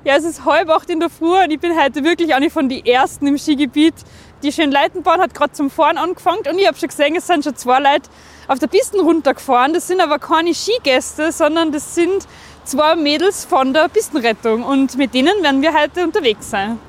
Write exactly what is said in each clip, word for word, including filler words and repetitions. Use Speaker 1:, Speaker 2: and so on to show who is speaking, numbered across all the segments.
Speaker 1: Ja, es ist halb acht in der Früh und ich bin heute wirklich eine von den Ersten im Skigebiet. Die Schönleitenbahn hat gerade zum Fahren angefangen und ich habe schon gesehen, es sind schon zwei Leute auf der Piste runtergefahren. Das sind aber keine Skigäste, sondern das sind zwei Mädels von der Pistenrettung und mit denen werden wir heute unterwegs sein.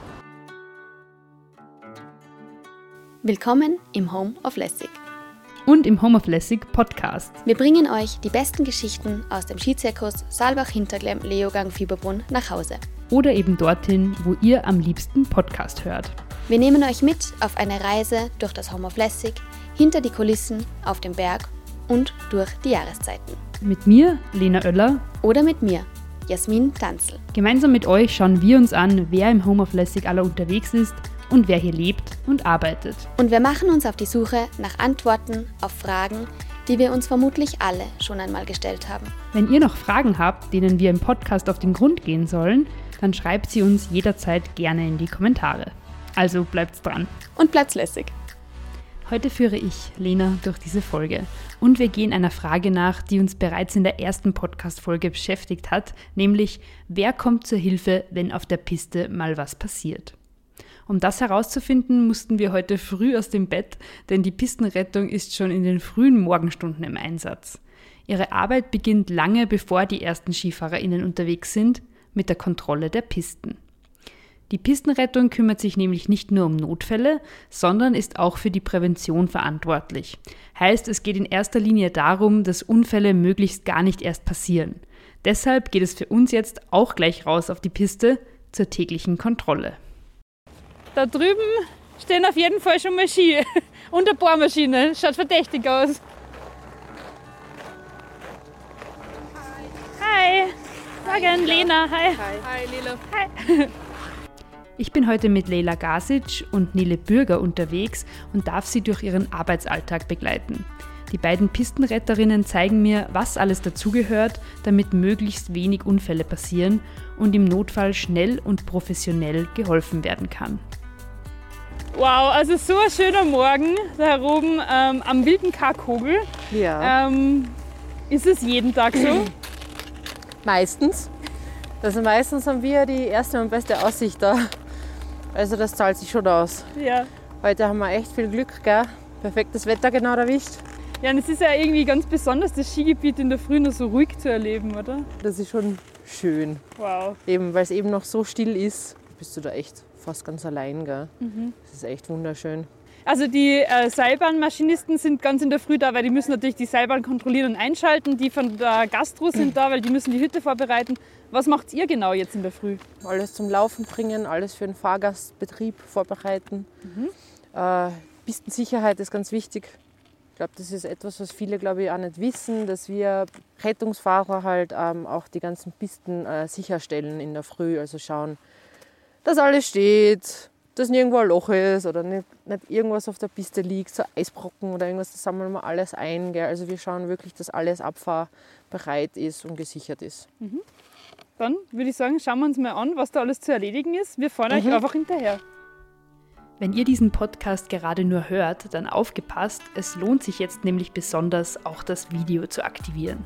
Speaker 2: Willkommen im Home of Lessig.
Speaker 3: Und im Home of Lessig Podcast.
Speaker 2: Wir bringen euch die besten Geschichten aus dem Skizirkus Saalbach-Hinterglemm Leogang Fieberbrunn nach Hause.
Speaker 3: Oder eben dorthin, wo ihr am liebsten Podcast hört.
Speaker 2: Wir nehmen euch mit auf eine Reise durch das Home of Lessig, hinter die Kulissen, auf dem Berg und durch die Jahreszeiten.
Speaker 3: Mit mir, Lena Oeller.
Speaker 2: Oder mit mir, Jasmin Tanzl.
Speaker 3: Gemeinsam mit euch schauen wir uns an, wer im Home of Lessig aller unterwegs ist und wer hier lebt und arbeitet.
Speaker 2: Und wir machen uns auf die Suche nach Antworten auf Fragen, die wir uns vermutlich alle schon einmal gestellt haben.
Speaker 3: Wenn ihr noch Fragen habt, denen wir im Podcast auf den Grund gehen sollen, dann schreibt sie uns jederzeit gerne in die Kommentare. Also bleibt's dran.
Speaker 2: Und bleibt's lässig.
Speaker 3: Heute führe ich, Lena, durch diese Folge. Und wir gehen einer Frage nach, die uns bereits in der ersten Podcast-Folge beschäftigt hat, nämlich, wer kommt zur Hilfe, wenn auf der Piste mal was passiert? Um das herauszufinden, mussten wir heute früh aus dem Bett, denn die Pistenrettung ist schon in den frühen Morgenstunden im Einsatz. Ihre Arbeit beginnt lange bevor die ersten SkifahrerInnen unterwegs sind, mit der Kontrolle der Pisten. Die Pistenrettung kümmert sich nämlich nicht nur um Notfälle, sondern ist auch für die Prävention verantwortlich. Heißt, es geht in erster Linie darum, dass Unfälle möglichst gar nicht erst passieren. Deshalb geht es für uns jetzt auch gleich raus auf die Piste zur täglichen Kontrolle.
Speaker 1: Da drüben stehen auf jeden Fall schon mal Ski und eine Bohrmaschine. Schaut verdächtig aus. Hi. Hi. Morgen, Lena. Hi.
Speaker 4: Hi. Hi, Lila.
Speaker 1: Hi.
Speaker 3: Ich bin heute mit Leila Gasic und Nele Bürger unterwegs und darf sie durch ihren Arbeitsalltag begleiten. Die beiden Pistenretterinnen zeigen mir, was alles dazugehört, damit möglichst wenig Unfälle passieren und im Notfall schnell und professionell geholfen werden kann.
Speaker 1: Wow, also so ein schöner Morgen da oben ähm, am wilden Karkogel.
Speaker 4: Ja.
Speaker 1: Ähm, ist es jeden Tag so?
Speaker 4: Meistens. Also meistens haben wir die erste und beste Aussicht da. Also das zahlt sich schon aus.
Speaker 1: Ja.
Speaker 4: Heute haben wir echt viel Glück, gell? Perfektes Wetter genau erwischt.
Speaker 1: Ja, und es ist ja irgendwie ganz besonders, das Skigebiet in der Früh noch so ruhig zu erleben, oder?
Speaker 4: Das ist schon schön.
Speaker 1: Wow.
Speaker 4: Eben, weil es eben noch so still ist, bist du da echt fast ganz allein, gell?
Speaker 1: Mhm.
Speaker 4: Das ist echt wunderschön.
Speaker 1: Also die äh, Seilbahnmaschinisten sind ganz in der Früh da, weil die müssen natürlich die Seilbahn kontrollieren und einschalten. Die von der Gastro sind da, weil die müssen die Hütte vorbereiten. Was macht ihr genau jetzt in der Früh?
Speaker 4: Alles zum Laufen bringen, alles für den Fahrgastbetrieb vorbereiten.
Speaker 1: Mhm.
Speaker 4: Äh, Pistensicherheit ist ganz wichtig. Ich glaube, das ist etwas, was viele, glaube ich, auch nicht wissen, dass wir Rettungsfahrer halt ähm, auch die ganzen Pisten äh, sicherstellen in der Früh. Also schauen, dass alles steht, dass nirgendwo ein Loch ist oder nicht, nicht irgendwas auf der Piste liegt, so Eisbrocken oder irgendwas, das sammeln wir alles ein. Gell? Also wir schauen wirklich, dass alles abfahrbereit ist und gesichert ist.
Speaker 1: Mhm. Dann würde ich sagen, schauen wir uns mal an, was da alles zu erledigen ist. Wir fahren
Speaker 4: Mhm.
Speaker 1: euch einfach hinterher.
Speaker 3: Wenn ihr diesen Podcast gerade nur hört, dann aufgepasst, es lohnt sich jetzt nämlich besonders, auch das Video zu aktivieren.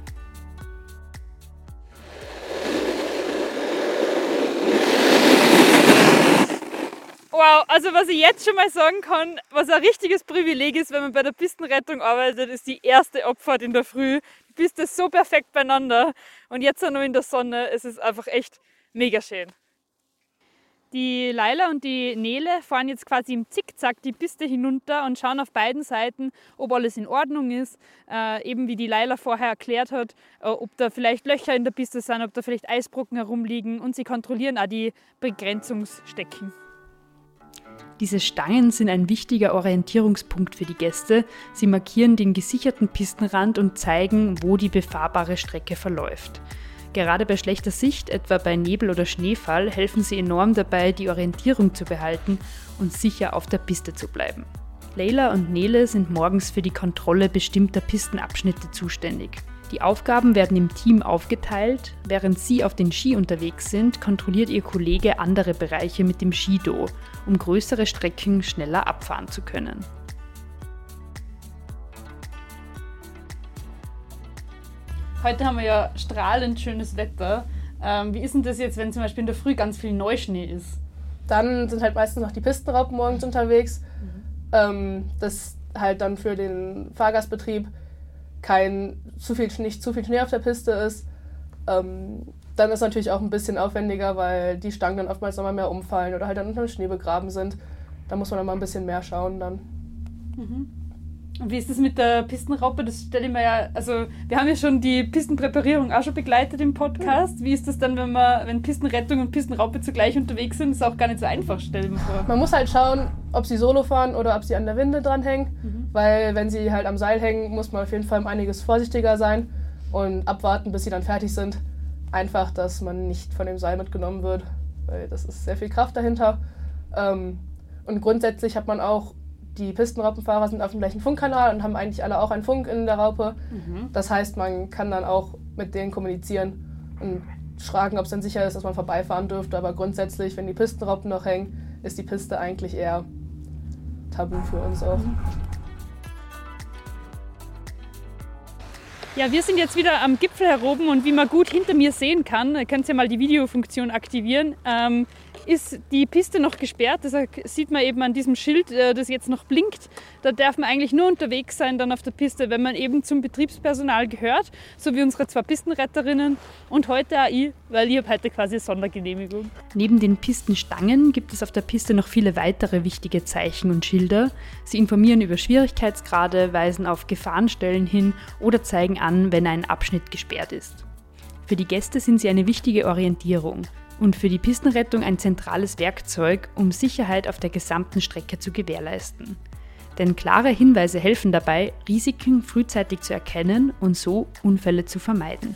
Speaker 1: Wow, also was ich jetzt schon mal sagen kann, was ein richtiges Privileg ist, wenn man bei der Pistenrettung arbeitet, ist die erste Abfahrt in der Früh. Die Piste ist so perfekt beieinander und jetzt auch noch in der Sonne, es ist einfach echt mega schön. Die Leila und die Nele fahren jetzt quasi im Zickzack die Piste hinunter und schauen auf beiden Seiten, ob alles in Ordnung ist. Äh, eben wie die Leila vorher erklärt hat, äh, ob da vielleicht Löcher in der Piste sind, ob da vielleicht Eisbrocken herumliegen und sie kontrollieren auch die Begrenzungsstecken.
Speaker 3: Diese Stangen sind ein wichtiger Orientierungspunkt für die Gäste. Sie markieren den gesicherten Pistenrand und zeigen, wo die befahrbare Strecke verläuft. Gerade bei schlechter Sicht, etwa bei Nebel oder Schneefall, helfen sie enorm dabei, die Orientierung zu behalten und sicher auf der Piste zu bleiben. Leila und Nele sind morgens für die Kontrolle bestimmter Pistenabschnitte zuständig. Die Aufgaben werden im Team aufgeteilt. Während sie auf den Ski unterwegs sind, kontrolliert ihr Kollege andere Bereiche mit dem Skido, um größere Strecken schneller abfahren zu können.
Speaker 1: Heute haben wir ja strahlend schönes Wetter.
Speaker 3: Ähm, wie ist denn das jetzt, wenn zum Beispiel in der Früh ganz viel Neuschnee ist?
Speaker 5: Dann sind halt meistens noch die Pistenraupen morgens unterwegs. Mhm. Ähm, das halt dann für den Fahrgastbetrieb kein zu viel, nicht zu viel Schnee auf der Piste ist. Ähm, dann ist es natürlich auch ein bisschen aufwendiger, weil die Stangen dann oftmals nochmal mehr umfallen oder halt dann unter dem Schnee begraben sind. Da muss man dann mal ein bisschen mehr schauen dann.
Speaker 3: Mhm. Und wie ist das mit der Pistenraupe? Das stelle ich mir ja, also wir haben ja schon die Pistenpräparierung auch schon begleitet im Podcast. Mhm. Wie ist das dann, wenn man, wenn Pistenrettung und Pistenraupe zugleich unterwegs sind? Das ist auch gar nicht so einfach, stelle ich mir vor.
Speaker 5: Man muss halt schauen, ob sie solo fahren oder ob sie an der Winde dranhängen. Mhm. Weil wenn sie halt am Seil hängen, muss man auf jeden Fall um einiges vorsichtiger sein und abwarten, bis sie dann fertig sind. Einfach, dass man nicht von dem Seil mitgenommen wird, weil das ist sehr viel Kraft dahinter. Ähm, und grundsätzlich hat man auch, die Pistenraupenfahrer sind auf dem gleichen Funkkanal und haben eigentlich alle auch einen Funk in der Raupe. Mhm. Das heißt, man kann dann auch mit denen kommunizieren und fragen, ob es dann sicher ist, dass man vorbeifahren dürfte. Aber grundsätzlich, wenn die Pistenraupen noch hängen, ist die Piste eigentlich eher tabu für uns auch. Mhm.
Speaker 1: Ja, wir sind jetzt wieder am Gipfel heroben und wie man gut hinter mir sehen kann, ihr könnt ja mal die Videofunktion aktivieren, ähm, ist die Piste noch gesperrt. Das sieht man eben an diesem Schild, das jetzt noch blinkt. Da darf man eigentlich nur unterwegs sein dann auf der Piste, wenn man eben zum Betriebspersonal gehört, so wie unsere zwei Pistenretterinnen und heute auch ich, weil ich habe heute quasi Sondergenehmigung.
Speaker 3: Neben den Pistenstangen gibt es auf der Piste noch viele weitere wichtige Zeichen und Schilder. Sie informieren über Schwierigkeitsgrade, weisen auf Gefahrenstellen hin oder zeigen an, wenn ein Abschnitt gesperrt ist. Für die Gäste sind sie eine wichtige Orientierung und für die Pistenrettung ein zentrales Werkzeug, um Sicherheit auf der gesamten Strecke zu gewährleisten. Denn klare Hinweise helfen dabei, Risiken frühzeitig zu erkennen und so Unfälle zu vermeiden.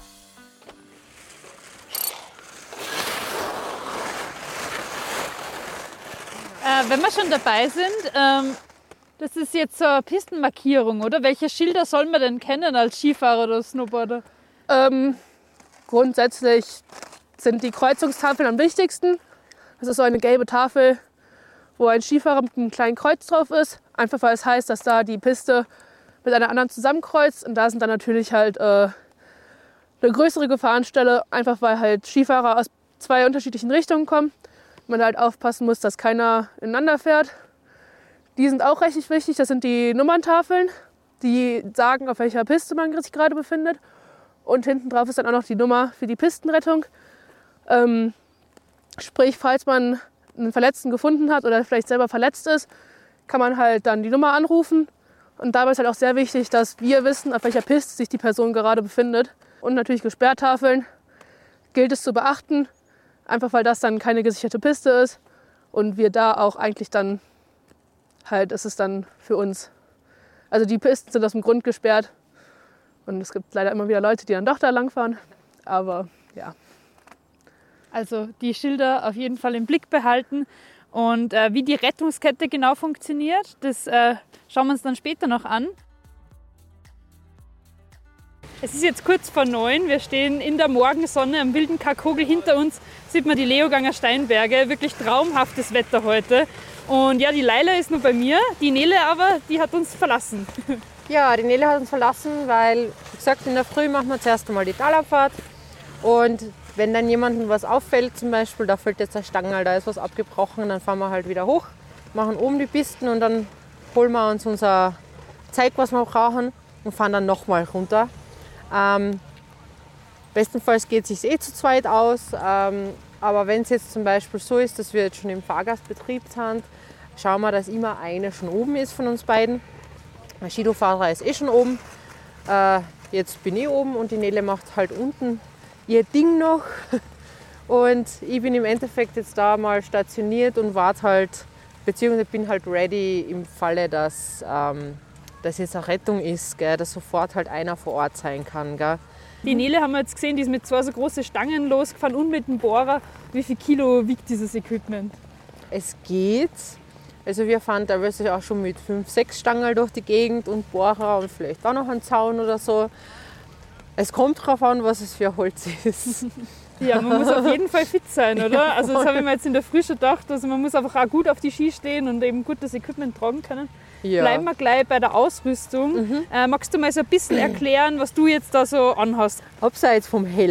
Speaker 1: Äh, wenn wir schon dabei sind, ähm, das ist jetzt so eine Pistenmarkierung, oder? Welche Schilder soll man denn kennen als Skifahrer oder Snowboarder?
Speaker 5: Ähm, grundsätzlich sind die Kreuzungstafeln am wichtigsten. Das ist so eine gelbe Tafel, wo ein Skifahrer mit einem kleinen Kreuz drauf ist. Einfach weil es heißt, dass da die Piste mit einer anderen zusammenkreuzt. Und da sind dann natürlich halt äh, eine größere Gefahrenstelle, einfach weil halt Skifahrer aus zwei unterschiedlichen Richtungen kommen. Man halt aufpassen muss, dass keiner ineinander fährt. Die sind auch recht wichtig. Das sind die Nummerntafeln, die sagen, auf welcher Piste man sich gerade befindet. Und hinten drauf ist dann auch noch die Nummer für die Pistenrettung. Ähm, sprich, falls man einen Verletzten gefunden hat oder vielleicht selber verletzt ist, kann man halt dann die Nummer anrufen. Und dabei ist halt auch sehr wichtig, dass wir wissen, auf welcher Piste sich die Person gerade befindet. Und natürlich Gesperrtafeln gilt es zu beachten, einfach weil das dann keine gesicherte Piste ist. Und wir da auch eigentlich dann, halt ist es dann für uns, also die Pisten sind aus dem Grund gesperrt. Und es gibt leider immer wieder Leute, die dann doch da langfahren. Aber ja.
Speaker 1: Also die Schilder auf jeden Fall im Blick behalten. Und äh, wie die Rettungskette genau funktioniert, das äh, schauen wir uns dann später noch an. Es ist jetzt kurz vor neun. Wir stehen in der Morgensonne am wilden Karkogel. Hinter uns sieht man die Leoganger Steinberge. Wirklich traumhaftes Wetter heute. Und ja, die Leila ist nur bei mir. Die Nele aber, die hat uns verlassen.
Speaker 4: Ja, die Nele hat uns verlassen, weil, wie gesagt, in der Früh machen wir zuerst einmal die Talabfahrt. Und wenn dann jemandem was auffällt, zum Beispiel, da fällt jetzt ein Stangerl, da ist was abgebrochen, dann fahren wir halt wieder hoch, machen oben die Pisten und dann holen wir uns unser Zeug, was wir brauchen und fahren dann nochmal runter. Ähm, bestenfalls geht es sich eh zu zweit aus, ähm, aber wenn es jetzt zum Beispiel so ist, dass wir jetzt schon im Fahrgastbetrieb sind, schauen wir, dass immer einer schon oben ist von uns beiden. Der Skidofahrer ist eh schon oben, äh, jetzt bin ich oben und die Nele macht halt unten ihr Ding noch und ich bin im Endeffekt jetzt da mal stationiert und warte halt, beziehungsweise bin halt ready im Falle, dass ähm, das jetzt eine Rettung ist, gell, dass sofort halt einer vor Ort sein kann. Gell.
Speaker 1: Die Nele haben wir jetzt gesehen, die ist mit zwei so großen Stangen losgefahren und mit dem Bohrer. Wie viel Kilo wiegt dieses Equipment?
Speaker 4: Es geht. Also wir fahren teilweise auch schon mit fünf, sechs Stangen durch die Gegend und Bohrer und vielleicht auch noch einen Zaun oder so. Es kommt darauf an, was es für Holz ist.
Speaker 1: Ja, man muss auf jeden Fall fit sein, oder? Also das habe ich mir jetzt in der Früh schon gedacht. Also man muss einfach auch gut auf die Ski stehen und eben gut das Equipment tragen können. Ja. Bleiben wir gleich bei der Ausrüstung. Mhm. Äh, magst du mal so ein bisschen erklären, was du jetzt da so anhast?
Speaker 4: Abseits vom Helm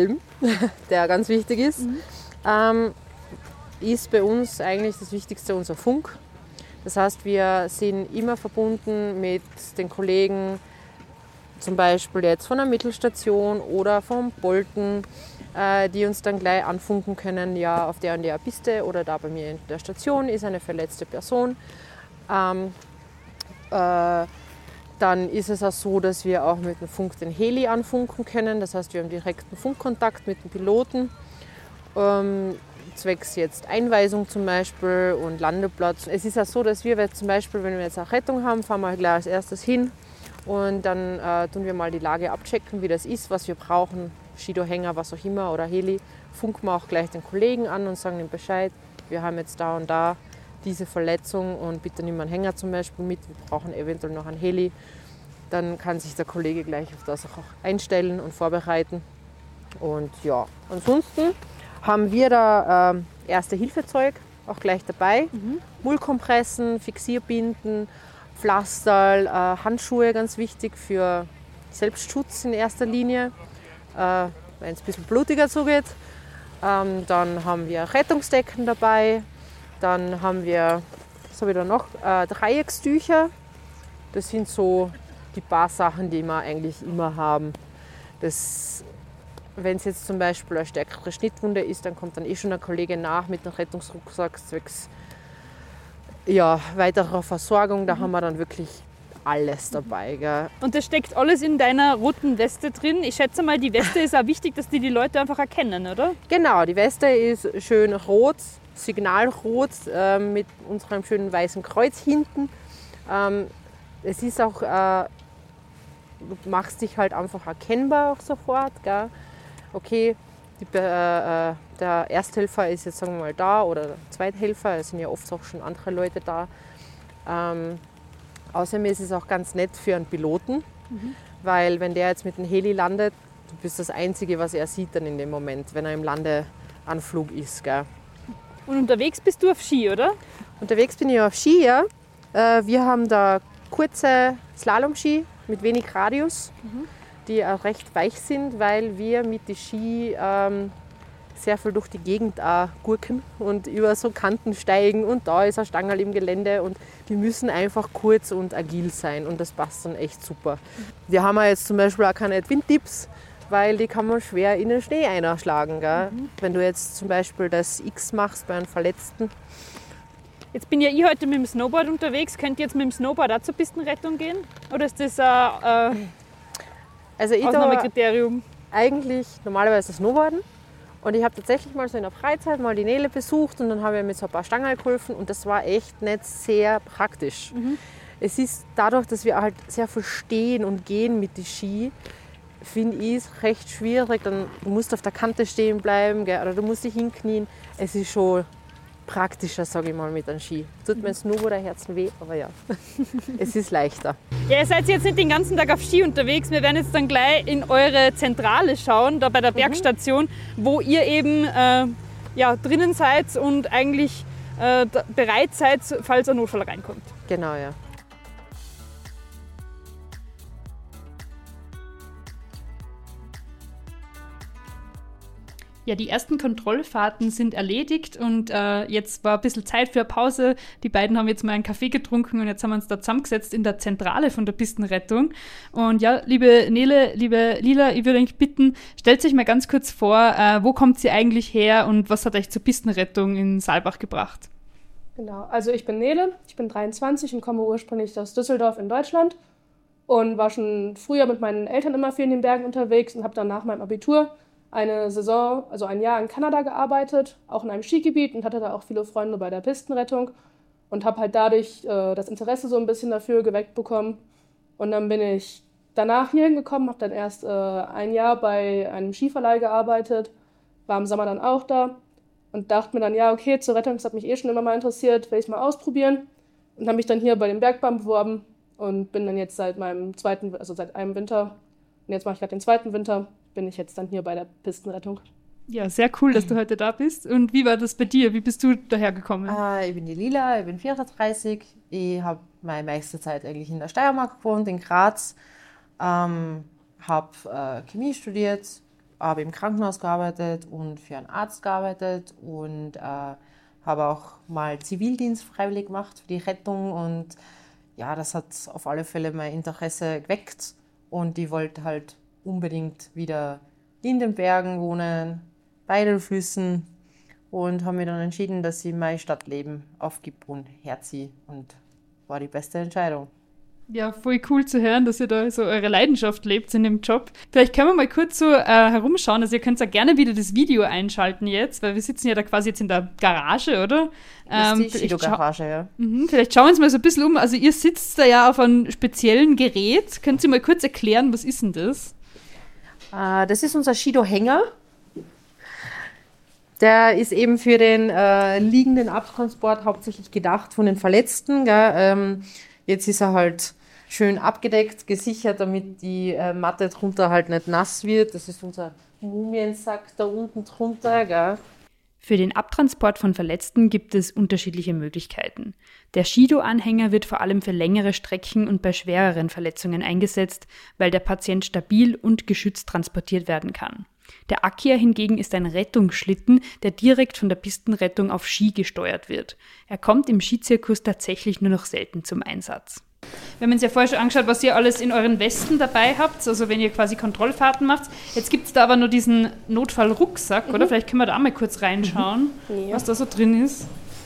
Speaker 4: der ganz wichtig ist, mhm. ähm, ist bei uns eigentlich das Wichtigste unser Funk. Das heißt, wir sind immer verbunden mit den Kollegen, zum Beispiel jetzt von der Mittelstation oder vom Bolten, äh, die uns dann gleich anfunken können, ja, auf der und der Piste oder da bei mir in der Station ist eine verletzte Person. Ähm, äh, dann ist es auch so, dass wir auch mit dem Funk den Heli anfunken können. Das heißt, wir haben direkten Funkkontakt mit dem Piloten. Ähm, zwecks jetzt Einweisung zum Beispiel und Landeplatz. Es ist auch so, dass wir zum Beispiel, wenn wir jetzt auch Rettung haben, fahren wir gleich als erstes hin und dann äh, tun wir mal die Lage abchecken, wie das ist, was wir brauchen, Schido-Hänger, was auch immer oder Heli. Funken wir auch gleich den Kollegen an und sagen ihm Bescheid, wir haben jetzt da und da diese Verletzung und bitte nimm einen Hänger zum Beispiel mit, wir brauchen eventuell noch einen Heli. Dann kann sich der Kollege gleich auf das auch einstellen und vorbereiten. Und ja, ansonsten haben wir da äh, Erste-Hilfe-Zeug auch gleich dabei. Mhm. Mullkompressen, Fixierbinden, Pflasterl, äh, Handschuhe, ganz wichtig für Selbstschutz in erster Linie, äh, wenn es ein bisschen blutiger zugeht. Ähm, dann haben wir Rettungsdecken dabei. Dann haben wir, was habe ich da noch? Äh, Dreieckstücher. Das sind so die paar Sachen, die wir eigentlich immer haben. Das Wenn es jetzt zum Beispiel eine stärkere Schnittwunde ist, dann kommt dann eh schon ein Kollege nach mit einem Rettungsrucksack zwecks ja, weiterer Versorgung. Da mhm. haben wir dann wirklich alles dabei. Gell.
Speaker 1: Und das steckt alles in deiner roten Weste drin. Ich schätze mal, die Weste ist auch wichtig, dass die die Leute einfach erkennen, oder?
Speaker 4: Genau, die Weste ist schön rot, signalrot, äh, mit unserem schönen weißen Kreuz hinten. Ähm, es ist auch, äh, du machst dich halt einfach erkennbar auch sofort. Gell. Okay, die, äh, der Ersthelfer ist jetzt sagen wir mal da oder der Zweithelfer, es sind ja oft auch schon andere Leute da. Ähm, außerdem ist es auch ganz nett für einen Piloten, mhm. weil wenn der jetzt mit dem Heli landet, du bist das Einzige, was er sieht dann in dem Moment, wenn er im Landeanflug ist. Gell.
Speaker 1: Und unterwegs bist du auf Ski, oder?
Speaker 4: Unterwegs bin ich auf Ski, ja. Äh, wir haben da kurze Slalom-Ski mit wenig Radius. Mhm. die auch recht weich sind, weil wir mit den Ski ähm, sehr viel durch die Gegend auch gurken und über so Kanten steigen und da ist ein Stangerl im Gelände und die müssen einfach kurz und agil sein und das passt dann echt super. Wir haben ja jetzt zum Beispiel auch keine Windtips, weil die kann man schwer in den Schnee einschlagen. Gell? Mhm. Wenn du jetzt zum Beispiel das X machst bei einem Verletzten.
Speaker 1: Jetzt bin ja ich heute mit dem Snowboard unterwegs. Könnt ihr jetzt mit dem Snowboard auch zur Pistenrettung gehen? Oder ist das ein äh,
Speaker 4: also ich
Speaker 1: Ausnahmekriterium?
Speaker 4: Eigentlich normalerweise Snowboarden. Und ich habe tatsächlich mal so in der Freizeit mal die Nele besucht und dann habe ich mit so ein paar Stangen geholfen und das war echt nicht sehr praktisch. Mhm. Es ist dadurch, dass wir halt sehr viel stehen und gehen mit den Ski, finde ich es recht schwierig. Dann du musst auf der Kante stehen bleiben, gell, oder du musst dich hinknien. Es ist schon praktischer, sage ich mal, mit einem Ski. Tut mir jetzt nur der Herzen weh, aber ja, es ist leichter.
Speaker 1: Ja, ihr seid jetzt nicht den ganzen Tag auf Ski unterwegs. Wir werden jetzt dann gleich in eure Zentrale schauen, da bei der Bergstation, mhm. wo ihr eben äh, ja, drinnen seid und eigentlich äh, bereit seid, falls ein Notfall reinkommt.
Speaker 4: Genau, ja.
Speaker 3: Ja, die ersten Kontrollfahrten sind erledigt und äh, jetzt war ein bisschen Zeit für eine Pause. Die beiden haben jetzt mal einen Kaffee getrunken und jetzt haben wir uns da zusammengesetzt in der Zentrale von der Pistenrettung. Und ja, liebe Nele, liebe Lila, ich würde euch bitten, stellt euch mal ganz kurz vor, äh, wo kommt ihr eigentlich her und was hat euch zur Pistenrettung in Saalbach gebracht?
Speaker 5: Genau, also ich bin Nele, ich bin dreiundzwanzig und komme ursprünglich aus Düsseldorf in Deutschland und war schon früher mit meinen Eltern immer viel in den Bergen unterwegs und habe dann nach meinem Abitur eine Saison, also ein Jahr in Kanada gearbeitet, auch in einem Skigebiet und hatte da auch viele Freunde bei der Pistenrettung und habe halt dadurch äh, das Interesse so ein bisschen dafür geweckt bekommen. Und dann bin ich danach hier hingekommen, habe dann erst äh, ein Jahr bei einem Skiverleih gearbeitet, war im Sommer dann auch da und dachte mir dann, ja okay, zur Rettung, das hat mich eh schon immer mal interessiert, will ich mal ausprobieren und habe mich dann hier bei den Bergbahnen beworben und bin dann jetzt seit meinem zweiten, also seit einem Winter, und jetzt mache ich gerade den zweiten Winter, bin ich jetzt dann hier bei der Pistenrettung.
Speaker 3: Ja, sehr cool, dass du heute da bist. Und wie war das bei dir? Wie bist du dahergekommen?
Speaker 4: Äh, ich bin die Lila, ich bin vierunddreißig. Ich habe meine meiste Zeit eigentlich in der Steiermark gewohnt, in Graz. Ähm, habe äh, Chemie studiert, habe im Krankenhaus gearbeitet und für einen Arzt gearbeitet und äh, habe auch mal Zivildienst freiwillig gemacht für die Rettung und ja, das hat auf alle Fälle mein Interesse geweckt und ich wollte halt unbedingt wieder in den Bergen wohnen, bei den Flüssen und habe mich dann entschieden, dass ich mein Stadtleben aufgebe und herziehe und war die beste Entscheidung.
Speaker 3: Ja, voll cool zu hören, dass ihr da so eure Leidenschaft lebt in dem Job. Vielleicht können wir mal kurz so äh, herumschauen. Also ihr könnt ja gerne wieder das Video einschalten jetzt, weil wir sitzen ja da quasi jetzt in der Garage, oder?
Speaker 4: Das ist die Shido-Garage, ja.
Speaker 3: Mhm, vielleicht schauen wir uns mal so ein bisschen um. Also ihr sitzt da ja auf einem speziellen Gerät. Könnt ihr mal kurz erklären, was ist denn das?
Speaker 4: Äh, das ist unser Shido-Hänger. Der ist eben für den äh, liegenden Abtransport hauptsächlich gedacht von den Verletzten. Gell? Ähm, jetzt ist er halt schön abgedeckt, gesichert, damit die äh, Matte drunter halt nicht nass wird. Das ist unser Mumiensack da unten drunter. Gell?
Speaker 3: Für den Abtransport von Verletzten gibt es unterschiedliche Möglichkeiten. Der Shido-Anhänger wird vor allem für längere Strecken und bei schwereren Verletzungen eingesetzt, weil der Patient stabil und geschützt transportiert werden kann. Der Akia hingegen ist ein Rettungsschlitten, der direkt von der Pistenrettung auf Ski gesteuert wird. Er kommt im Skizirkus tatsächlich nur noch selten zum Einsatz. Wir haben uns ja vorher schon angeschaut, was ihr alles in euren Westen dabei habt, also wenn ihr quasi Kontrollfahrten macht. Jetzt gibt es da aber nur diesen Notfallrucksack, mhm. oder? Vielleicht können wir da mal kurz reinschauen, mhm. ja. was da so drin ist.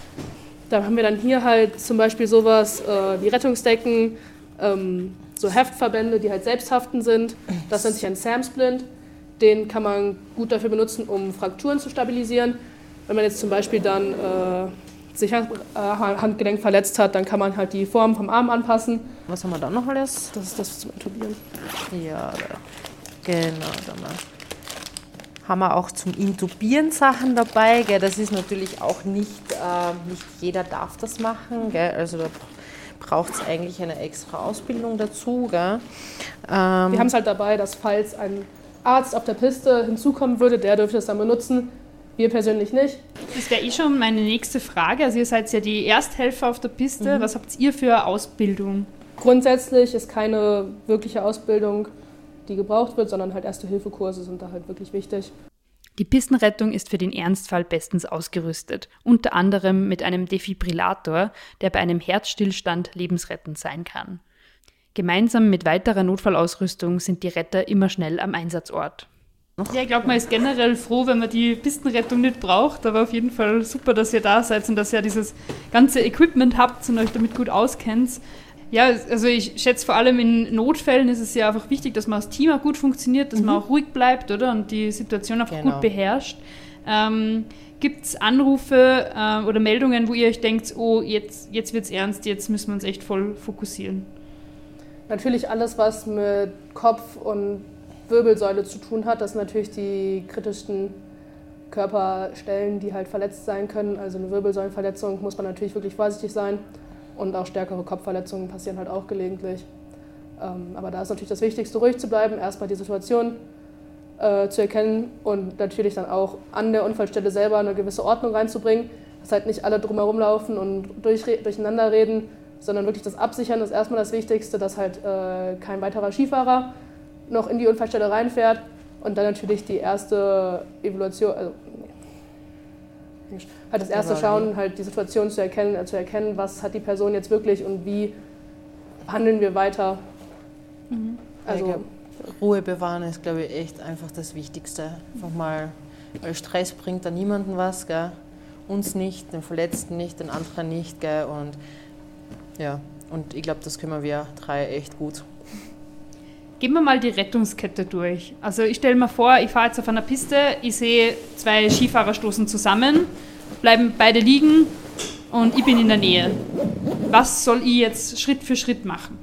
Speaker 5: Da haben wir dann hier halt zum Beispiel sowas äh, wie Rettungsdecken, ähm, so Heftverbände, die halt selbsthaftend sind. Das nennt sich ein Sam-Splint. Den kann man gut dafür benutzen, um Frakturen zu stabilisieren. Wenn man jetzt zum Beispiel dann äh, sich äh, Handgelenk verletzt hat, dann kann man halt die Form vom Arm anpassen.
Speaker 4: Was haben wir dann noch alles?
Speaker 5: Das ist das zum Intubieren.
Speaker 4: Ja, genau. Dann haben wir auch zum Intubieren Sachen dabei. Gell? Das ist natürlich auch nicht, äh, nicht jeder darf das machen. Gell? Also da braucht es eigentlich eine extra Ausbildung dazu. Gell? Ähm,
Speaker 5: Wir haben es halt dabei, dass falls ein Arzt auf der Piste hinzukommen würde, der dürfte es dann benutzen. Wir persönlich nicht.
Speaker 3: Das wäre eh schon meine nächste Frage. Also ihr seid ja die Ersthelfer auf der Piste. Mhm. Was habt ihr für Ausbildung?
Speaker 5: Grundsätzlich ist keine wirkliche Ausbildung, die gebraucht wird, sondern halt Erste-Hilfe-Kurse sind da halt wirklich wichtig.
Speaker 3: Die Pistenrettung ist für den Ernstfall bestens ausgerüstet, unter anderem mit einem Defibrillator, der bei einem Herzstillstand lebensrettend sein kann. Gemeinsam mit weiterer Notfallausrüstung sind die Retter immer schnell am Einsatzort. Ja, ich glaube, man ist generell froh, wenn man die Pistenrettung nicht braucht, aber auf jeden Fall super, dass ihr da seid und dass ihr dieses ganze Equipment habt und euch damit gut auskennt. Ja, also ich schätze, vor allem in Notfällen ist es ja einfach wichtig, dass man als Team auch gut funktioniert, dass mhm. man auch ruhig bleibt, oder? Und die Situation einfach genau. gut beherrscht. Ähm, Gibt es Anrufe äh, oder Meldungen, wo ihr euch denkt, oh, jetzt, jetzt wird es ernst, jetzt müssen wir uns echt voll fokussieren?
Speaker 5: Natürlich alles, was mit Kopf und Wirbelsäule zu tun hat, das sind natürlich die kritischsten Körperstellen, die halt verletzt sein können. Also eine Wirbelsäulenverletzung muss man natürlich wirklich vorsichtig sein und auch stärkere Kopfverletzungen passieren halt auch gelegentlich. Ähm, aber da ist natürlich das Wichtigste, ruhig zu bleiben, erstmal die Situation äh, zu erkennen und natürlich dann auch an der Unfallstelle selber eine gewisse Ordnung reinzubringen, dass halt nicht alle drumherum laufen und durch, durcheinander reden, sondern wirklich das Absichern ist erstmal das Wichtigste, dass halt äh, kein weiterer Skifahrer noch in die Unfallstelle reinfährt und dann natürlich die erste Evaluation, also nee, halt das erste Schauen, halt die Situation zu erkennen, äh, zu erkennen, was hat die Person jetzt wirklich und wie handeln wir weiter.
Speaker 4: Mhm. Also glaub, Ruhe bewahren ist, glaube ich, echt einfach das Wichtigste. Einfach mal, weil Stress bringt da niemandem was, gell? Uns nicht, den Verletzten nicht, den anderen nicht, gell? Und ja, und ich glaube, das können wir drei echt gut.
Speaker 3: Gehen wir mal die Rettungskette durch. Also ich stelle mir vor, ich fahre jetzt auf einer Piste, ich sehe zwei Skifahrer stoßen zusammen, bleiben beide liegen und ich bin in der Nähe. Was soll ich jetzt Schritt für Schritt machen?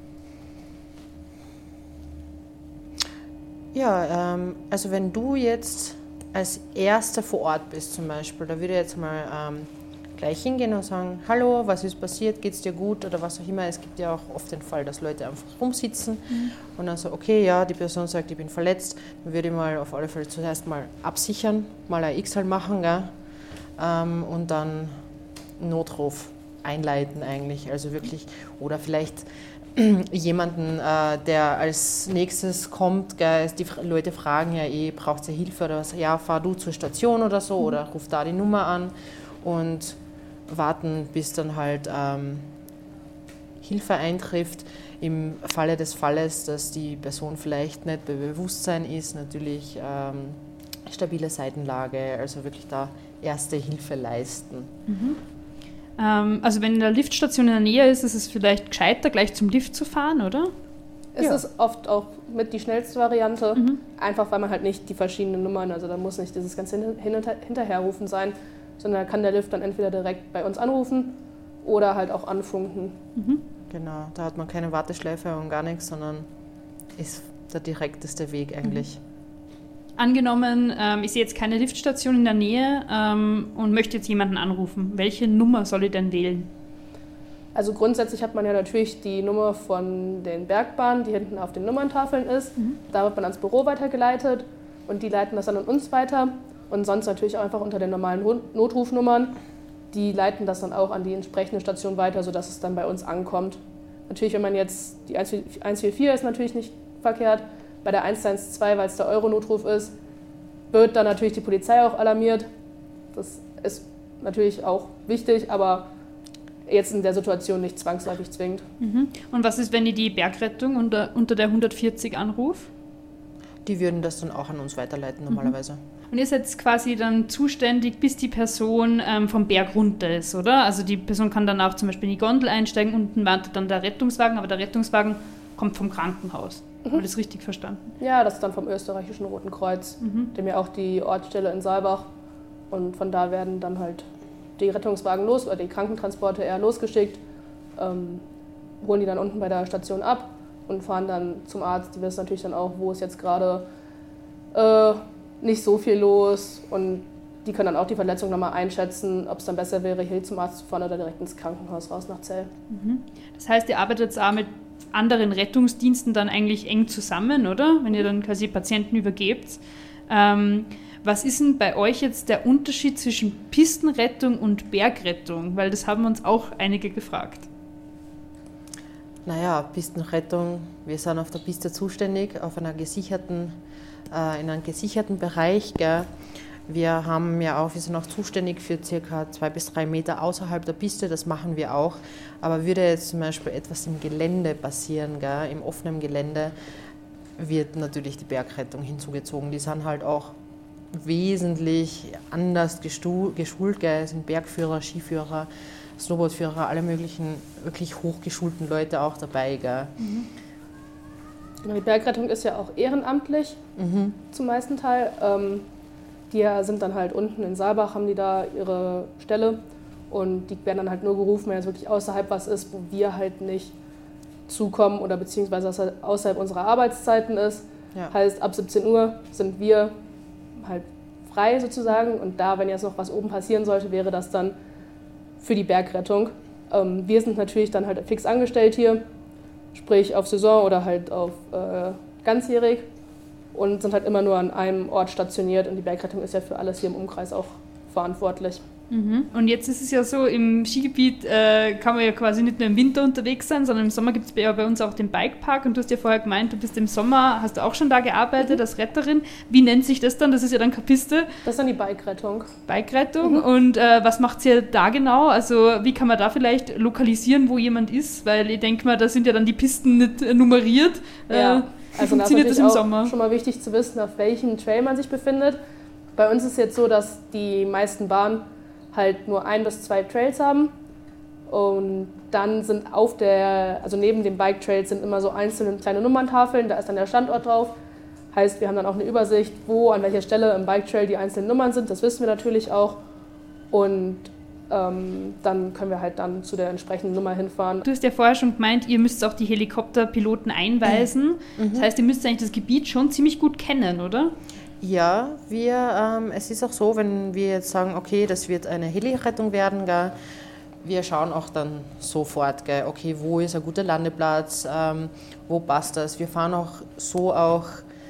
Speaker 4: Ja, ähm, also wenn du jetzt als Erster vor Ort bist zum Beispiel, da würde ich jetzt mal ähm, gleich hingehen und sagen, hallo, was ist passiert, geht's dir gut oder was auch immer. Es gibt ja auch oft den Fall, dass Leute einfach rumsitzen mhm. und dann so, okay, ja, die Person sagt, ich bin verletzt, dann würde ich mal auf alle Fälle zuerst mal absichern, mal ein X-Halt machen, gell? Ähm, und dann einen Notruf einleiten eigentlich, also wirklich, oder vielleicht jemanden, äh, der als nächstes kommt, gell, die Leute fragen ja eh, braucht ihr Hilfe oder was? Ja, fahr du zur Station oder so, mhm. oder ruf da die Nummer an und warten, bis dann halt ähm, Hilfe eintrifft. Im Falle des Falles, dass die Person vielleicht nicht bei Bewusstsein ist, natürlich ähm, stabile Seitenlage, also wirklich da erste Hilfe leisten.
Speaker 3: Mhm. Ähm, also wenn eine Liftstation in der Nähe ist, ist es vielleicht gescheiter, gleich zum Lift zu fahren, oder?
Speaker 5: Es
Speaker 4: ja.
Speaker 5: ist oft auch mit die schnellste Variante,
Speaker 3: mhm.
Speaker 5: einfach weil man halt nicht die verschiedenen Nummern, also da muss nicht dieses ganze Hin- und Hinterherrufen sein, sondern da kann der Lift dann entweder direkt bei uns anrufen oder halt auch anfunken.
Speaker 3: Mhm.
Speaker 4: Genau, da hat man keine Warteschleife und gar nichts, sondern ist der direkteste Weg eigentlich.
Speaker 3: Mhm. Angenommen, ähm, ich sehe jetzt keine Liftstation in der Nähe ähm, und möchte jetzt jemanden anrufen. Welche Nummer soll ich denn wählen?
Speaker 5: Also grundsätzlich hat man ja natürlich die Nummer von den Bergbahnen, die hinten auf den Nummerntafeln ist. Mhm. Da wird man ans Büro weitergeleitet und die leiten das dann an uns weiter. Und sonst natürlich auch einfach unter den normalen Notrufnummern. Die leiten das dann auch an die entsprechende Station weiter, sodass es dann bei uns ankommt. Natürlich, wenn man jetzt, die eins vier vier ist natürlich nicht verkehrt, bei der eins eins zwei, weil es der Euro-Notruf ist, wird dann natürlich die Polizei auch alarmiert. Das ist natürlich auch wichtig, aber jetzt in der Situation nicht zwangsläufig zwingend.
Speaker 3: Mhm. Und was ist, wenn ich die Bergrettung unter, unter der hundertvierzig anrufe?
Speaker 4: Die würden das dann auch an uns weiterleiten normalerweise.
Speaker 3: Mhm. Und ihr seid quasi dann zuständig, bis die Person ähm, vom Berg runter ist, oder? Also die Person kann dann auch zum Beispiel in die Gondel einsteigen, unten wartet dann der Rettungswagen, aber der Rettungswagen kommt vom Krankenhaus. Mhm. Habe ich das richtig verstanden?
Speaker 5: Ja, das ist dann vom österreichischen Roten Kreuz, mhm. dem ja auch die Ortsstelle in Saalbach. Und von da werden dann halt die Rettungswagen los, oder die Krankentransporte eher losgeschickt, ähm, holen die dann unten bei der Station ab und fahren dann zum Arzt. Die wissen natürlich dann auch, wo ist jetzt gerade äh, nicht so viel los, und die können dann auch die Verletzung nochmal einschätzen, ob es dann besser wäre, hier zum Arzt zu fahren oder direkt ins Krankenhaus raus nach Zell.
Speaker 3: Mhm. Das heißt, ihr arbeitet jetzt auch mit anderen Rettungsdiensten dann eigentlich eng zusammen, oder? Wenn ihr dann quasi Patienten übergebt. Ähm, was ist denn bei euch jetzt der Unterschied zwischen Pistenrettung und Bergrettung? Weil das haben uns auch einige gefragt.
Speaker 4: Naja, Pistenrettung, wir sind auf der Piste zuständig, auf einer gesicherten, äh, in einem gesicherten Bereich. Gell. Wir haben ja auch, wir sind auch zuständig für circa zwei bis drei Meter außerhalb der Piste, das machen wir auch. Aber würde jetzt zum Beispiel etwas im Gelände passieren, gell, im offenen Gelände, wird natürlich die Bergrettung hinzugezogen. Die sind halt auch wesentlich anders gestu- geschult, gell, sind Bergführer, Skiführer, Snowboardführer, alle möglichen wirklich hochgeschulten Leute auch dabei. Gell.
Speaker 5: Mhm. Die Bergrettung ist ja auch ehrenamtlich, mhm. zum meisten Teil. Ähm, die sind dann halt unten in Saalbach, haben die da ihre Stelle, und die werden dann halt nur gerufen, wenn es wirklich außerhalb was ist, wo wir halt nicht zukommen oder beziehungsweise was halt außerhalb unserer Arbeitszeiten ist. Ja. Heißt, ab siebzehn Uhr sind wir halt frei sozusagen, und da, wenn jetzt noch was oben passieren sollte, wäre das dann für die Bergrettung. Ähm, wir sind natürlich dann halt fix angestellt hier, sprich auf Saison oder halt auf äh, ganzjährig, und sind halt immer nur an einem Ort stationiert, und die Bergrettung ist ja für alles hier im Umkreis auch verantwortlich.
Speaker 3: Mhm. Und jetzt ist es ja so, im Skigebiet äh, kann man ja quasi nicht nur im Winter unterwegs sein, sondern im Sommer gibt es ja bei uns auch den Bikepark, und du hast ja vorher gemeint, du bist im Sommer, hast du auch schon da gearbeitet mhm. als Retterin. Wie nennt sich das dann? Das ist ja dann keine Piste.
Speaker 5: Das ist dann die Bikerettung.
Speaker 3: Bikerettung. Mhm. Und äh, was macht ihr da genau? Also wie kann man da vielleicht lokalisieren, wo jemand ist? Weil ich denke mal, da sind ja dann die Pisten nicht äh, nummeriert.
Speaker 5: Ja.
Speaker 3: Äh, wie
Speaker 5: also
Speaker 3: funktioniert das, das im
Speaker 5: auch
Speaker 3: Sommer?
Speaker 5: Schon mal wichtig zu wissen, auf welchem Trail man sich befindet. Bei uns ist es jetzt so, dass die meisten Bahnen halt nur ein bis zwei Trails haben, und dann sind auf der, also neben den Bike-Trails sind immer so einzelne kleine Nummerntafeln, da ist dann der Standort drauf. Heißt, wir haben dann auch eine Übersicht, wo, an welcher Stelle im Bike-Trail die einzelnen Nummern sind, das wissen wir natürlich auch, und ähm, dann können wir halt dann zu der entsprechenden Nummer hinfahren.
Speaker 3: Du hast ja vorher schon gemeint, ihr müsst auch die Helikopterpiloten einweisen. Mhm. Das heißt, ihr müsst eigentlich das Gebiet schon ziemlich gut kennen, oder?
Speaker 4: Ja, wir, ähm, es ist auch so, wenn wir jetzt sagen, okay, das wird eine Heli-Rettung werden, gell, wir schauen auch dann sofort, gell, okay, wo ist ein guter Landeplatz, ähm, wo passt das. Wir fahren auch so auch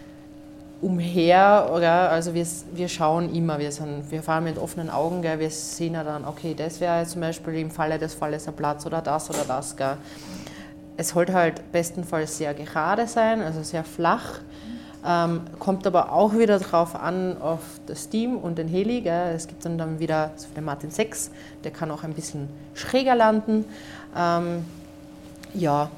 Speaker 4: umher, oder? Also wir, wir schauen immer, wir, sind, wir fahren mit offenen Augen, gell, wir sehen ja dann, okay, das wäre zum Beispiel im Falle des Falles ein Platz oder das oder das. Gell. es sollte halt bestenfalls sehr gerade sein, also sehr flach. Ähm, kommt aber auch wieder drauf an auf das Team und den Heli. Gell. Es gibt dann, dann wieder so den Martin sechs, der kann auch ein bisschen schräger landen. Ähm, ja,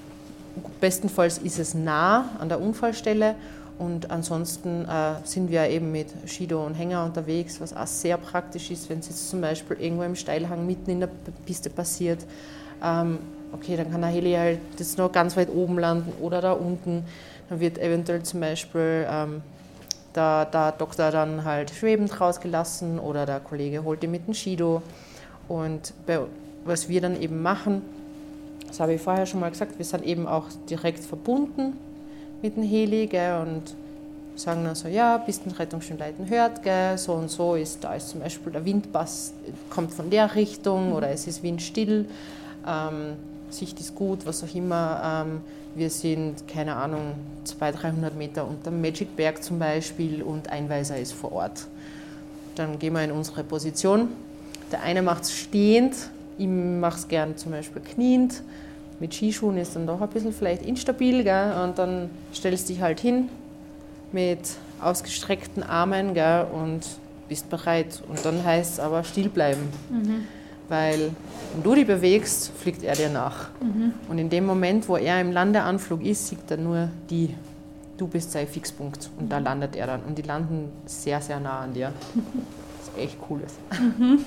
Speaker 4: bestenfalls ist es nah an der Unfallstelle und ansonsten äh, sind wir eben mit Skido und Hänger unterwegs, was auch sehr praktisch ist, wenn es jetzt zum Beispiel irgendwo im Steilhang mitten in der Piste passiert. Ähm, okay, dann kann der Heli halt jetzt noch ganz weit oben landen oder da unten. Dann wird eventuell zum Beispiel ähm, der, der Doktor dann halt schwebend rausgelassen oder der Kollege holt ihn mit dem Skido. Und bei, was wir dann eben machen, das habe ich vorher schon mal gesagt, wir sind eben auch direkt verbunden mit dem Heli, gell, und sagen dann so, ja, Pistenrettungsschwimmleiten hört, gell, so und so ist, da ist zum Beispiel der Windpass, kommt von der Richtung oder es ist windstill, ähm, Sicht ist gut, was auch immer. Ähm, wir sind, keine Ahnung, zweihundert, dreihundert Meter unter dem Magic Berg zum Beispiel und Einweiser ist vor Ort. Dann gehen wir in unsere Position. Der eine macht es stehend, ich mache es gern zum Beispiel kniend. Mit Skischuhen ist dann doch ein bisschen vielleicht instabil, gell? Und dann stellst du dich halt hin mit ausgestreckten Armen, gell? Und bist bereit. Und dann heißt es aber still bleiben. Mhm. Weil wenn du dich bewegst, fliegt er dir nach. Mhm. Und in dem Moment, wo er im Landeanflug ist, sieht er nur die. Du bist sein Fixpunkt und mhm. da landet er dann. Und die landen sehr, sehr nah an dir. Das ist echt cool.
Speaker 3: Mhm.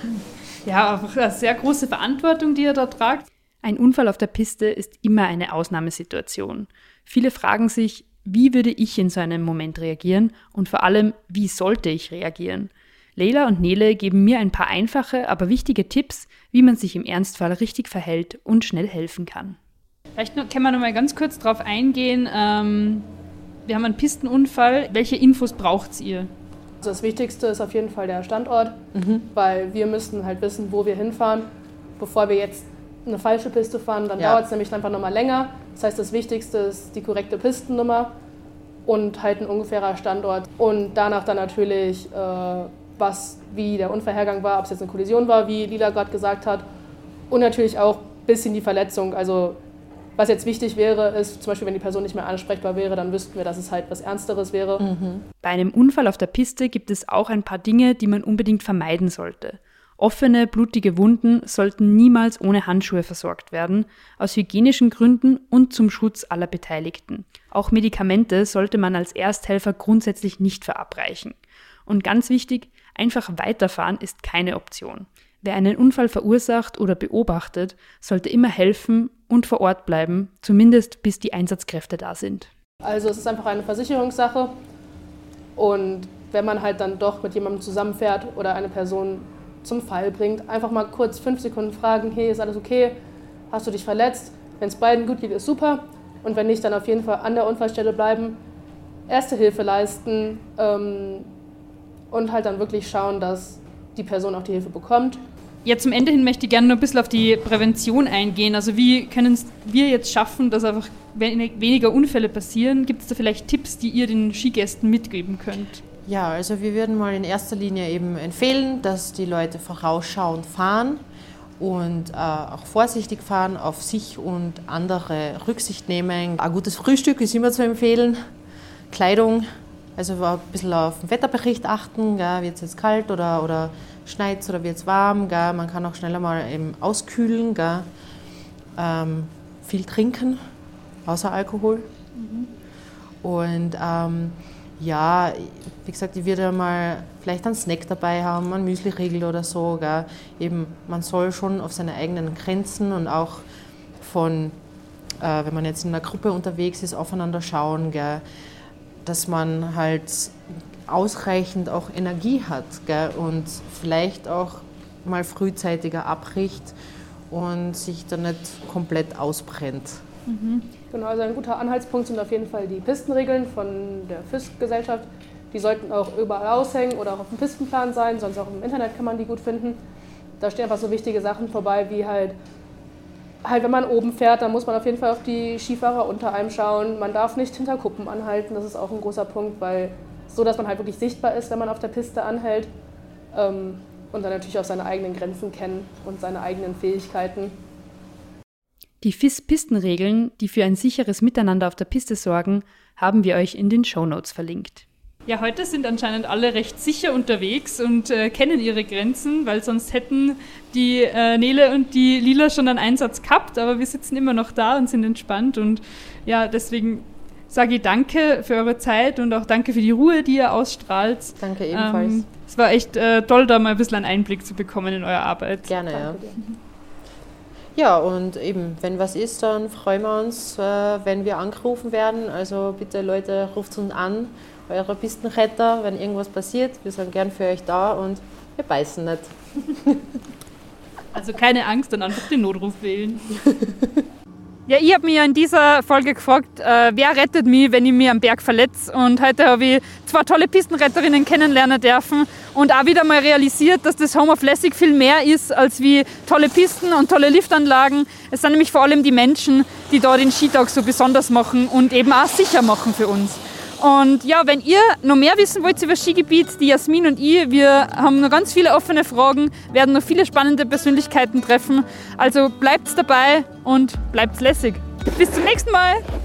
Speaker 3: Ja, auch eine sehr große Verantwortung, die er da tragt. Ein Unfall auf der Piste ist immer eine Ausnahmesituation. Viele fragen sich, wie würde ich in so einem Moment reagieren und vor allem, wie sollte ich reagieren? Leila und Nele geben mir ein paar einfache, aber wichtige Tipps, wie man sich im Ernstfall richtig verhält und schnell helfen kann. Vielleicht noch, können wir noch mal ganz kurz darauf eingehen. Ähm, wir haben einen Pistenunfall. Welche Infos braucht ihr?
Speaker 5: Also das Wichtigste ist auf jeden Fall der Standort, mhm. weil wir müssen halt wissen, wo wir hinfahren, bevor wir jetzt eine falsche Piste fahren. Dann ja. dauert es nämlich einfach nochmal länger. Das heißt, das Wichtigste ist die korrekte Pistennummer und halt ein ungefährer Standort. Und danach dann natürlich, äh, was, wie der Unfallhergang war, ob es jetzt eine Kollision war, wie Lila gerade gesagt hat. Und natürlich auch ein bisschen die Verletzung. Also was jetzt wichtig wäre, ist zum Beispiel, wenn die Person nicht mehr ansprechbar wäre, dann wüssten wir, dass es halt was Ernsteres wäre.
Speaker 3: Mhm. Bei einem Unfall auf der Piste gibt es auch ein paar Dinge, die man unbedingt vermeiden sollte. Offene, blutige Wunden sollten niemals ohne Handschuhe versorgt werden, aus hygienischen Gründen und zum Schutz aller Beteiligten. Auch Medikamente sollte man als Ersthelfer grundsätzlich nicht verabreichen. Und ganz wichtig, einfach weiterfahren ist keine Option. Wer einen Unfall verursacht oder beobachtet, sollte immer helfen und vor Ort bleiben, zumindest bis die Einsatzkräfte da sind.
Speaker 5: Also es ist einfach eine Versicherungssache und wenn man halt dann doch mit jemandem zusammenfährt oder eine Person zum Fall bringt, einfach mal kurz fünf Sekunden fragen, hey, ist alles okay? Hast du dich verletzt? Wenn es beiden gut geht, ist super. Und wenn nicht, dann auf jeden Fall an der Unfallstelle bleiben, Erste Hilfe leisten ähm, und halt dann wirklich schauen, dass die Person auch die Hilfe bekommt.
Speaker 3: Ja, zum Ende hin möchte ich gerne noch ein bisschen auf die Prävention eingehen. Also wie können wir jetzt schaffen, dass einfach weniger Unfälle passieren? Gibt es da vielleicht Tipps, die ihr den Skigästen mitgeben könnt?
Speaker 4: Ja, also wir würden mal in erster Linie eben empfehlen, dass die Leute vorausschauend fahren und äh, auch vorsichtig fahren, auf sich und andere Rücksicht nehmen. Ein gutes Frühstück ist immer zu empfehlen. Kleidung, also ein bisschen auf den Wetterbericht achten, wird es jetzt kalt oder, oder schneit es oder wird es warm. Gell? Man kann auch schneller mal eben auskühlen, gell? Ähm, viel trinken, außer Alkohol. Mhm. Und ähm, ja, wie gesagt, ich würde mal vielleicht einen Snack dabei haben, einen Müsli-Riegel oder so. Gell? Eben, man soll schon auf seine eigenen Grenzen und auch von, äh, wenn man jetzt in einer Gruppe unterwegs ist, aufeinander schauen, gell? Dass man halt ausreichend auch Energie hat, gell? Und vielleicht auch mal frühzeitiger abbricht und sich dann nicht komplett ausbrennt.
Speaker 5: Mhm. Genau, also ein guter Anhaltspunkt sind auf jeden Fall die Pistenregeln von der F I S-Gesellschaft. Die sollten auch überall aushängen oder auch auf dem Pistenplan sein, sonst auch im Internet kann man die gut finden. Da stehen einfach so wichtige Sachen vorbei, wie halt, halt wenn man oben fährt, dann muss man auf jeden Fall auf die Skifahrer unter einem schauen. Man darf nicht hinter Kuppen anhalten, das ist auch ein großer Punkt, weil so, dass man halt wirklich sichtbar ist, wenn man auf der Piste anhält. Ähm, und dann natürlich auch seine eigenen Grenzen kennen und seine eigenen Fähigkeiten.
Speaker 3: Die F I S-Pistenregeln, die für ein sicheres Miteinander auf der Piste sorgen, haben wir euch in den Shownotes verlinkt. Ja, heute sind anscheinend alle recht sicher unterwegs und äh, kennen ihre Grenzen, weil sonst hätten die äh, Nele und die Lila schon einen Einsatz gehabt, aber wir sitzen immer noch da und sind entspannt und ja, deswegen sage ich danke für eure Zeit und auch danke für die Ruhe, die ihr ausstrahlt.
Speaker 4: Danke ebenfalls.
Speaker 3: Ähm, es war echt äh, toll, da mal ein bisschen einen Einblick zu bekommen in eure Arbeit.
Speaker 4: Gerne, ja. Ja, und eben, wenn was ist, dann freuen wir uns, äh, wenn wir angerufen werden. Also bitte Leute, ruft uns an, eure Pistenretter, wenn irgendwas passiert. Wir sind gern für euch da und wir beißen nicht.
Speaker 3: Also keine Angst, dann einfach den Notruf wählen.
Speaker 1: Ja, ich habe mich ja in dieser Folge gefragt, äh, wer rettet mich, wenn ich mich am Berg verletze. Und heute habe ich zwei tolle Pistenretterinnen kennenlernen dürfen und auch wieder mal realisiert, dass das Home of Lässig viel mehr ist als wie tolle Pisten und tolle Liftanlagen. Es sind nämlich vor allem die Menschen, die da den Skitag so besonders machen und eben auch sicher machen für uns. Und ja, wenn ihr noch mehr wissen wollt über das Skigebiet, die Jasmin und ich, wir haben noch ganz viele offene Fragen, werden noch viele spannende Persönlichkeiten treffen. Also bleibt dabei und bleibt lässig. Bis zum nächsten Mal!